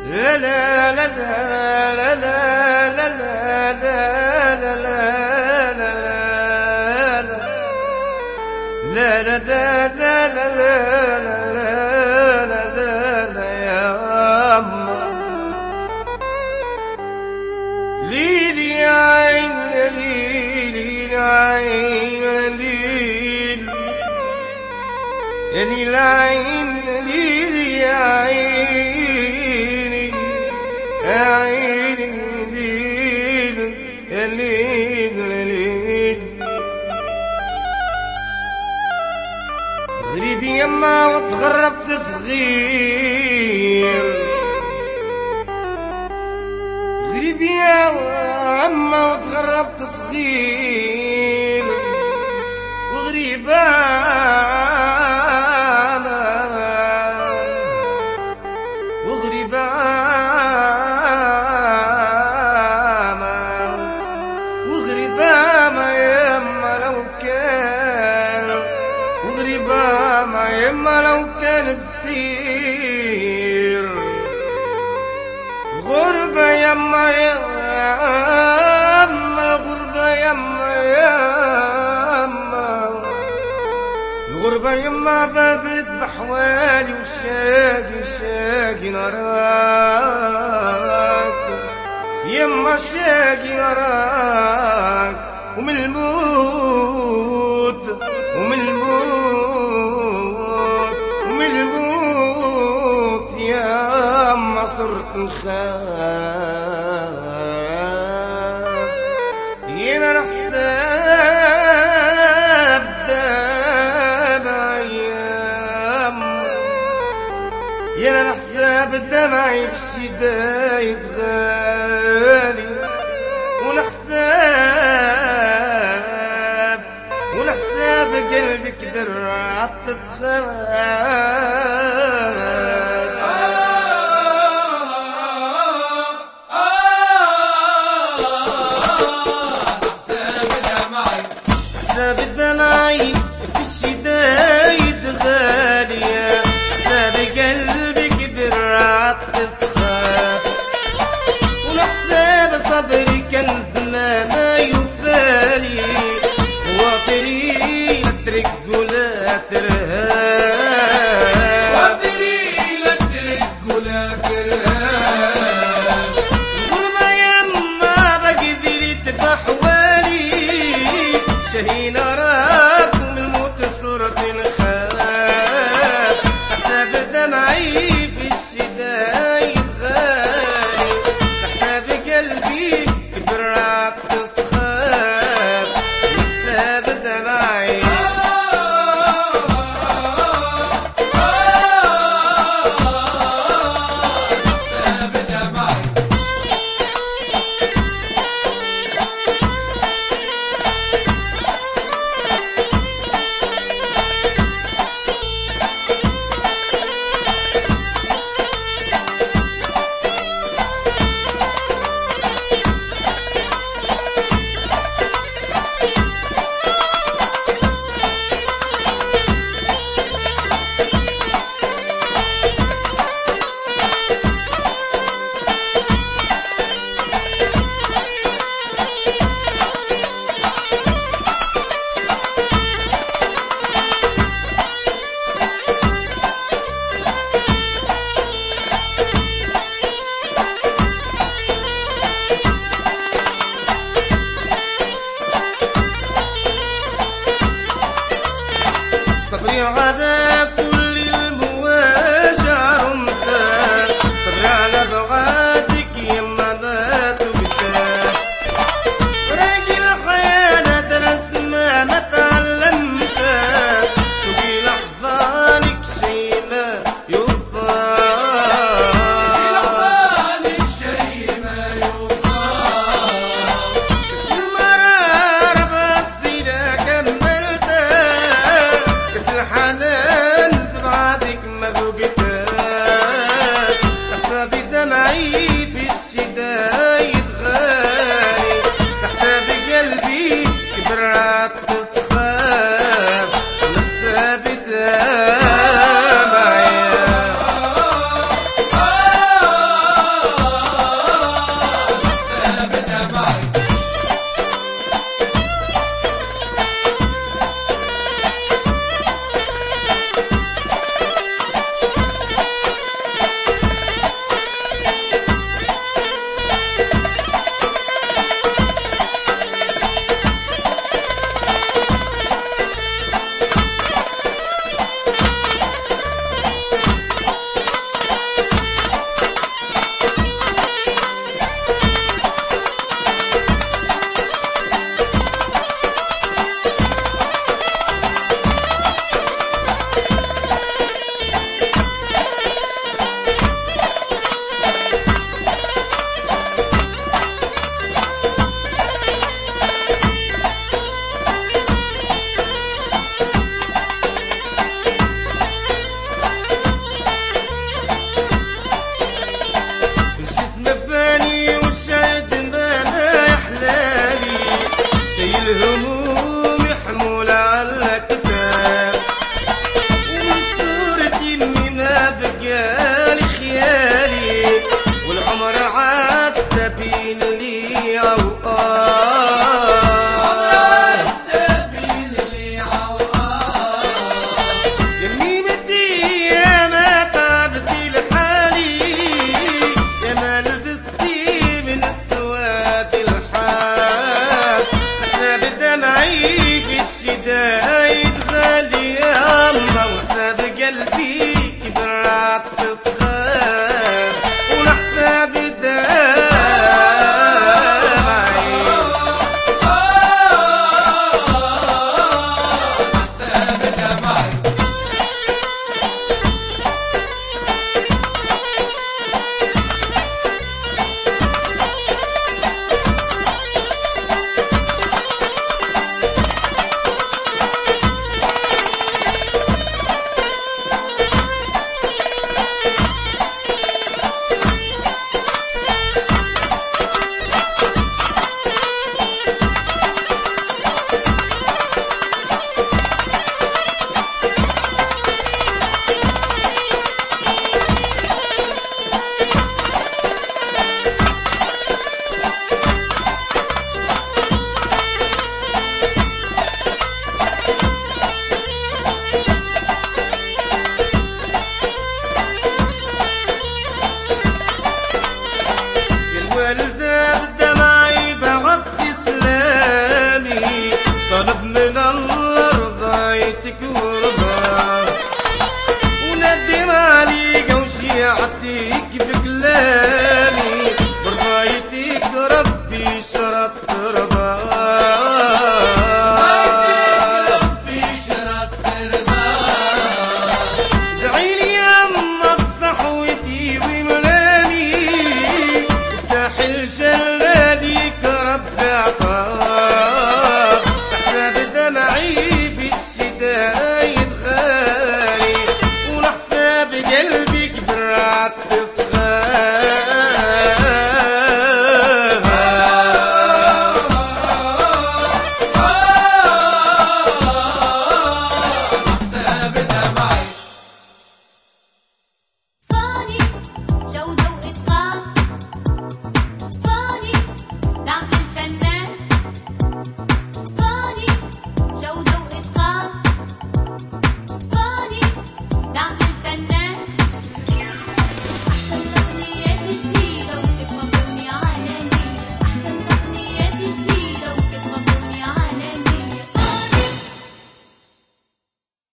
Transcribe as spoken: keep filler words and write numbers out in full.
لا لا لا لا لا لا لا لا لا لا لا يا أما ليلي يا عين ليلي يا عين ليلي يا ليل عين ليلي يا عيني يا عيني ليل يا ليل ليل غريب يما وتغربت صغير غريب يا عما وتغربت صغير وغريبة وغريبة وغريبة ما يما لو كان وغريبة ما يما لو كان بسير غربة يما يما الغربة يما يما الغربة يما بذلت بحوالي وشاقي شاقي نراك يما شاقي نراك ومن الموت ومن الموت ومن الموت يا ما صرت نخاف يا نحسب دمعي يا نحسب دمعي في الشدايد غالي ونحسب ونحسب قلبي كبر عالتسخير حساب الدمعي في الشدايد غالية حساب قلبي كبر عالتسخير ونحساب صبري كنز ما يفالي خواطري لا ترق ولا ترهاب خواطري لا ترق ولا ترهاب الغربة يما بقدرت بحوالي شهين أراك ومن الموت صرت نخاف حساب دمعي في الشدايد غالي حساب قلبي كبر عالتسخير حساب دمعي حساب دمعي صبري على كل المواجع رمتك صبري على بغاتك يما مات وقتك راقي الحياة درس ما ما تعلمتك شوقي لحظانك شي ما يوصل لحظانك شي ما يوصل المرار بس إذا كملتك الحنان في بعدك ما ذقتك حساب دمعي في الشدايد غالي حساب قلبي كبر عالتسخير حساب دمعي برعت تصغر ونحسب عديك بكلامي برضايتك ربي شرط رضا ربي شرط رضا دعيلي يما بصحوتي ومنامي افتح الجلاديك ربي عطاك احسب دمعي في الشتاء يدخالي ونحسب قلبي برعت